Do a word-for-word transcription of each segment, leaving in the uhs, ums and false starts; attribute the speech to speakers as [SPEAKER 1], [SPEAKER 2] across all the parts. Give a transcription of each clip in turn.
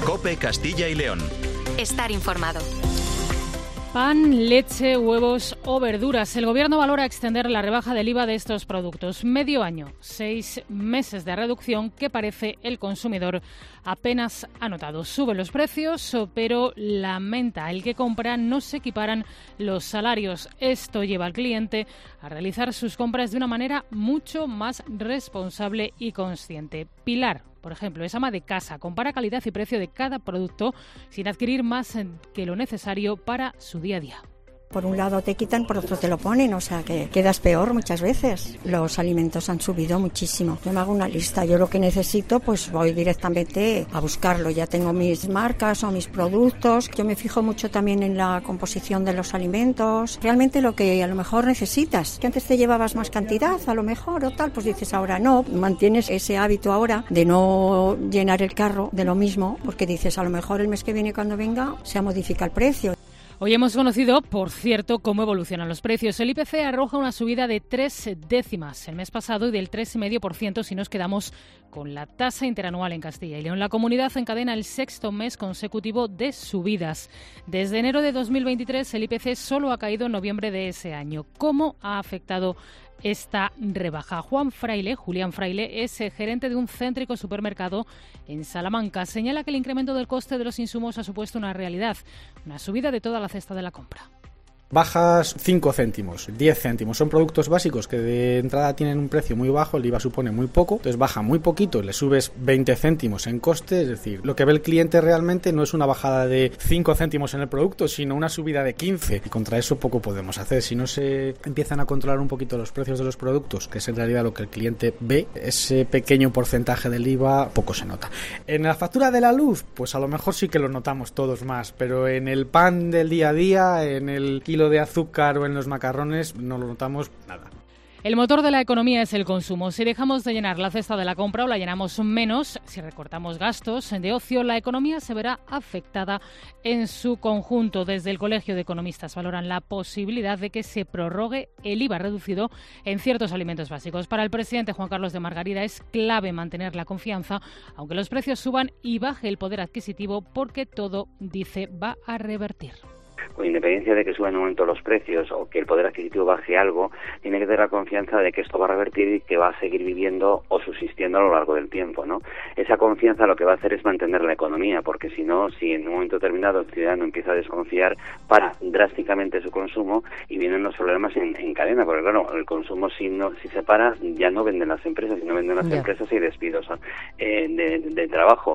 [SPEAKER 1] COPE Castilla y León.
[SPEAKER 2] Estar informado.
[SPEAKER 3] Pan, leche, huevos o verduras. El Gobierno valora extender la rebaja del I V A de estos productos. Medio año, seis meses de reducción que parece el consumidor apenas ha notado. Suben los precios, pero lamenta el que compra no se equiparan los salarios. Esto lleva al cliente a realizar sus compras de una manera mucho más responsable y consciente. Pilar, por ejemplo, es ama de casa, compara calidad y precio de cada producto sin adquirir más que lo necesario para su día a día.
[SPEAKER 4] Por un lado te quitan, por otro te lo ponen, o sea que quedas peor muchas veces. Los alimentos han subido muchísimo. Yo me hago una lista, yo lo que necesito pues voy directamente a buscarlo. Ya tengo mis marcas o mis productos. Yo me fijo mucho también en la composición de los alimentos. Realmente lo que a lo mejor necesitas. Que antes te llevabas más cantidad, a lo mejor o tal, pues dices ahora no. Mantienes ese hábito ahora de no llenar el carro de lo mismo, porque dices a lo mejor el mes que viene cuando venga se modifica el precio.
[SPEAKER 3] Hoy hemos conocido, por cierto, cómo evolucionan los precios. El I P C arroja una subida de tres décimas el mes pasado y del tres coma cinco por ciento si nos quedamos con la tasa interanual en Castilla y León. La comunidad encadena el sexto mes consecutivo de subidas. Desde enero de dos mil veintitrés el I P C solo ha caído en noviembre de ese año. ¿Cómo ha afectado esta rebaja? Juan Fraile, Julián Fraile, es gerente de un céntrico supermercado en Salamanca. Señala que el incremento del coste de los insumos ha supuesto una realidad, una subida de toda la cesta de la compra.
[SPEAKER 5] Bajas cinco céntimos, diez céntimos. Son productos básicos que de entrada tienen un precio muy bajo, el I V A supone muy poco, entonces baja muy poquito, le subes veinte céntimos en coste, es decir, lo que ve el cliente realmente no es una bajada de cinco céntimos en el producto, sino una subida de quince. Y contra eso poco podemos hacer. Si no se empiezan a controlar un poquito los precios de los productos, que es en realidad lo que el cliente ve, ese pequeño porcentaje del I V A poco se nota. En la factura de la luz, pues a lo mejor sí que lo notamos todos más, pero en el pan del día a día, en el kilo de azúcar o en los macarrones no lo notamos nada.
[SPEAKER 3] El motor de la economía es el consumo. Si dejamos de llenar la cesta de la compra o la llenamos menos, si recortamos gastos de ocio, la economía se verá afectada en su conjunto. Desde el Colegio de Economistas valoran la posibilidad de que se prorrogue el I V A reducido en ciertos alimentos básicos. Para el presidente Juan Carlos de Margarida es clave mantener la confianza, aunque los precios suban y baje el poder adquisitivo, porque todo, dice, va a revertir.
[SPEAKER 6] Con independencia de que suban un momento los precios o que el poder adquisitivo baje algo, tiene que tener la confianza de que esto va a revertir y que va a seguir viviendo o subsistiendo a lo largo del tiempo, ¿no? Esa confianza lo que va a hacer es mantener la economía, porque si no, si en un momento determinado el ciudadano empieza a desconfiar, para drásticamente su consumo y vienen los problemas en, en cadena, porque claro, el consumo si no si se para, ya no venden las empresas, si no venden las yeah. empresas hay despidos eh, de, de trabajo.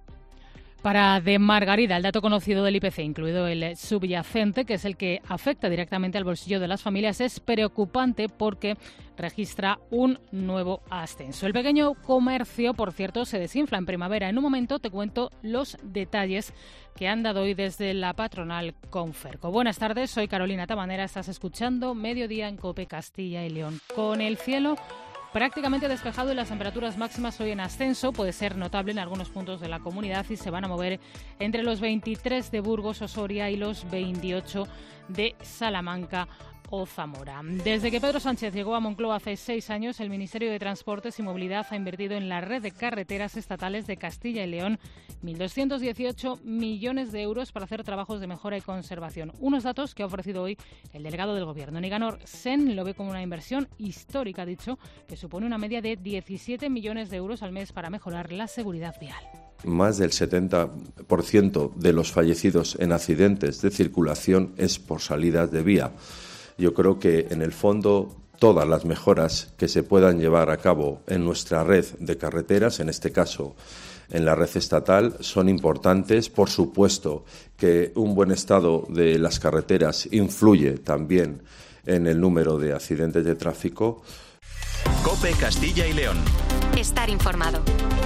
[SPEAKER 3] Para De Margarida, el dato conocido del I P C, incluido el subyacente, que es el que afecta directamente al bolsillo de las familias, es preocupante porque registra un nuevo ascenso. El pequeño comercio, por cierto, se desinfla en primavera. En un momento te cuento los detalles que han dado hoy desde la patronal Conferco. Buenas tardes, soy Carolina Tabanera, estás escuchando Mediodía en COPE Castilla y León. Con el cielo prácticamente despejado y las temperaturas máximas hoy en ascenso, puede ser notable en algunos puntos de la comunidad y se van a mover entre los veintitrés de Burgos o Soria y los veintiocho de Salamanca o Zamora. Desde que Pedro Sánchez llegó a Moncloa hace seis años, el Ministerio de Transportes y Movilidad ha invertido en la red de carreteras estatales de Castilla y León mil doscientos dieciocho millones de euros para hacer trabajos de mejora y conservación. Unos datos que ha ofrecido hoy el delegado del Gobierno. Nicanor Sen lo ve como una inversión histórica, ha dicho, que supone una media de diecisiete millones de euros al mes para mejorar la seguridad vial.
[SPEAKER 7] Más del setenta por ciento de los fallecidos en accidentes de circulación es por salidas de vía. Yo creo que, en el fondo, todas las mejoras que se puedan llevar a cabo en nuestra red de carreteras, en este caso en la red estatal, son importantes. Por supuesto que un buen estado de las carreteras influye también en el número de accidentes de tráfico.
[SPEAKER 1] COPE Castilla y León.
[SPEAKER 2] Estar informado.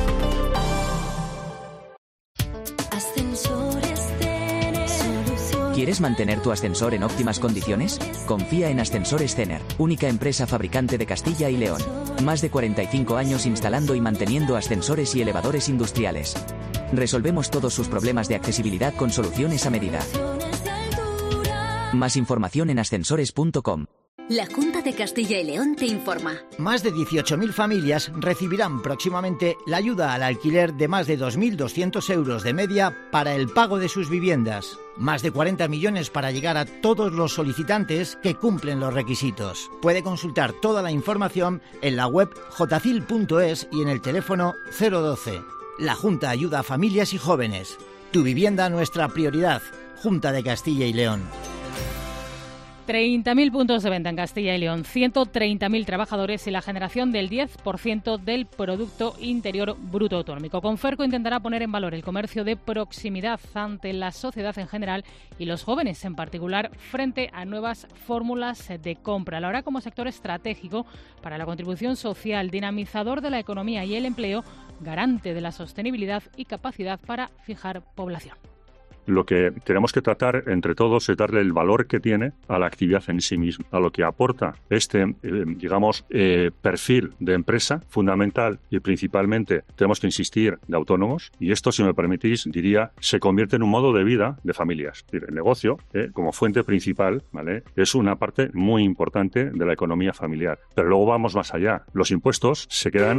[SPEAKER 8] ¿Quieres mantener tu ascensor en óptimas condiciones? Confía en Ascensores Cener, única empresa fabricante de Castilla y León. Más de cuarenta y cinco años instalando y manteniendo ascensores y elevadores industriales. Resolvemos todos sus problemas de accesibilidad con soluciones a medida. Más información en ascensores punto com.
[SPEAKER 9] La Junta de Castilla y León te informa.
[SPEAKER 10] Más de dieciocho mil familias recibirán próximamente la ayuda al alquiler de más de dos mil doscientos euros de media para el pago de sus viviendas. Más de cuarenta millones para llegar a todos los solicitantes que cumplen los requisitos. Puede consultar toda la información en la web jocil punto es y en el teléfono cero doce. La Junta ayuda a familias y jóvenes. Tu vivienda, nuestra prioridad. Junta de Castilla y León.
[SPEAKER 3] treinta mil puntos de venta en Castilla y León, ciento treinta mil trabajadores y la generación del diez por ciento del Producto Interior Bruto Autonómico. Conferco intentará poner en valor el comercio de proximidad ante la sociedad en general y los jóvenes en particular frente a nuevas fórmulas de compra. Lo hará como sector estratégico para la contribución social, dinamizador de la economía y el empleo, garante de la sostenibilidad y capacidad para fijar población.
[SPEAKER 11] Lo que tenemos que tratar entre todos es darle el valor que tiene a la actividad en sí misma, a lo que aporta este, eh, digamos, eh, perfil de empresa fundamental y principalmente tenemos que insistir de autónomos y esto, si me permitís, diría, se convierte en un modo de vida de familias. Es decir, el negocio, eh, como fuente principal, ¿vale?, es una parte muy importante de la economía familiar. Pero luego vamos más allá. Los impuestos se quedan...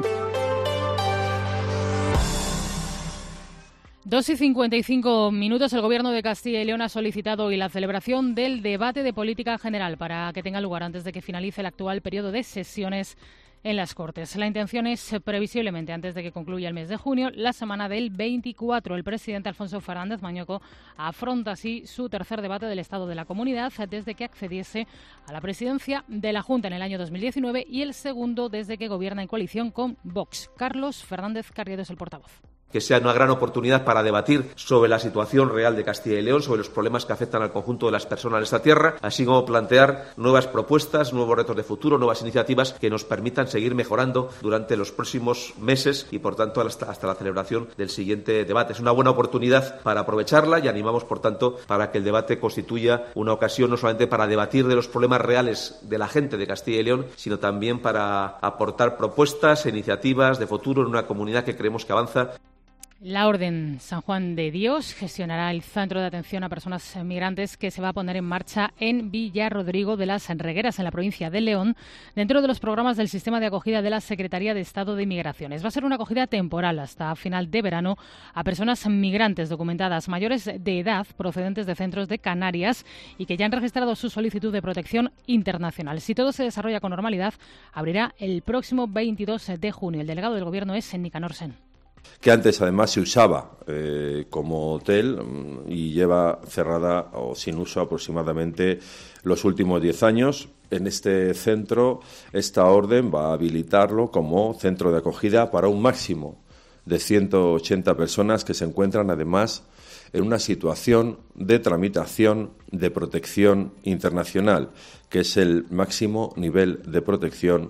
[SPEAKER 3] dos y cincuenta y cinco minutos. El Gobierno de Castilla y León ha solicitado hoy la celebración del debate de política general para que tenga lugar antes de que finalice el actual periodo de sesiones en las Cortes. La intención es, previsiblemente, antes de que concluya el mes de junio, la semana del veinticuatro. El presidente Alfonso Fernández Mañoco afronta así su tercer debate del Estado de la Comunidad desde que accediese a la presidencia de la Junta en el año dos mil diecinueve y el segundo desde que gobierna en coalición con Vox. Carlos Fernández Carriedo es el portavoz.
[SPEAKER 12] Que sea una gran oportunidad para debatir sobre la situación real de Castilla y León, sobre los problemas que afectan al conjunto de las personas de esta tierra, así como plantear nuevas propuestas, nuevos retos de futuro, nuevas iniciativas que nos permitan seguir mejorando durante los próximos meses y, por tanto, hasta, hasta la celebración del siguiente debate. Es una buena oportunidad para aprovecharla y animamos, por tanto, para que el debate constituya una ocasión no solamente para debatir de los problemas reales de la gente de Castilla y León, sino también para aportar propuestas e iniciativas de futuro en una comunidad que creemos que avanza.
[SPEAKER 3] La Orden San Juan de Dios gestionará el centro de atención a personas migrantes que se va a poner en marcha en Villarrodrigo de las Regueras, en la provincia de León, dentro de los programas del sistema de acogida de la Secretaría de Estado de Migraciones. Va a ser una acogida temporal hasta final de verano a personas migrantes documentadas mayores de edad procedentes de centros de Canarias y que ya han registrado su solicitud de protección internacional. Si todo se desarrolla con normalidad, abrirá el próximo veintidós de junio. El delegado del Gobierno es Nicanor Sen.
[SPEAKER 7] Que antes además se usaba eh, como hotel y lleva cerrada o sin uso aproximadamente los últimos diez años. En este centro, esta orden va a habilitarlo como centro de acogida para un máximo de ciento ochenta personas que se encuentran además en una situación de tramitación de protección internacional, que es el máximo nivel de protección.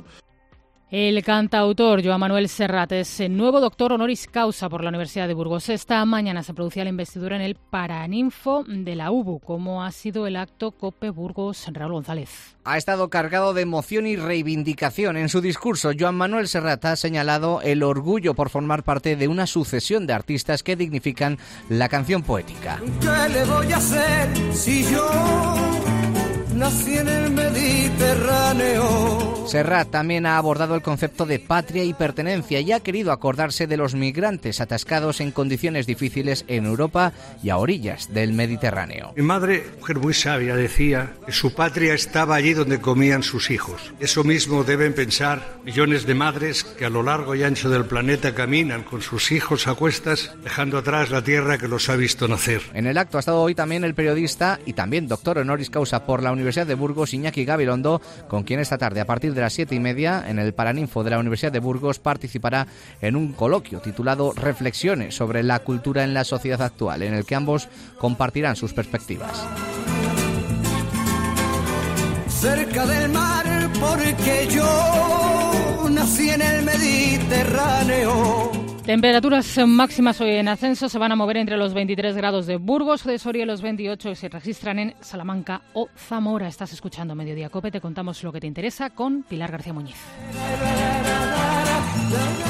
[SPEAKER 3] El cantautor Joan Manuel Serrat es el nuevo doctor honoris causa por la Universidad de Burgos. Esta mañana se producía la investidura en el Paraninfo de la U B U. ¿Cómo ha sido el acto? COPE Burgos, Raúl González.
[SPEAKER 13] Ha estado cargado de emoción y reivindicación. En su discurso, Joan Manuel Serrat ha señalado el orgullo por formar parte de una sucesión de artistas que dignifican la canción poética.
[SPEAKER 14] ¿Qué le voy a hacer si yo nací en el Mediterráneo?
[SPEAKER 13] Serrat también ha abordado el concepto de patria y pertenencia y ha querido acordarse de los migrantes atascados en condiciones difíciles en Europa y a orillas del Mediterráneo.
[SPEAKER 15] Mi madre, mujer muy sabia, decía que su patria estaba allí donde comían sus hijos. Eso mismo deben pensar millones de madres que a lo largo y ancho del planeta caminan con sus hijos a cuestas, dejando atrás la tierra que los ha visto nacer.
[SPEAKER 13] En el acto ha estado hoy también el periodista y también doctor honoris causa por la Universidad de Burgos, Iñaki Gabilondo, con quien esta tarde a partir de las siete y media en el Paraninfo de la Universidad de Burgos participará en un coloquio titulado Reflexiones sobre la cultura en la sociedad actual, en el que ambos compartirán sus perspectivas.
[SPEAKER 14] Cerca del mar porque yo nací en el Mediterráneo.
[SPEAKER 3] Temperaturas máximas hoy en ascenso, se van a mover entre los veintitrés grados de Burgos, de Soria y los veintiocho que se registran en Salamanca o Zamora. Estás escuchando Mediodía Cope, te contamos lo que te interesa con Pilar García Muñiz.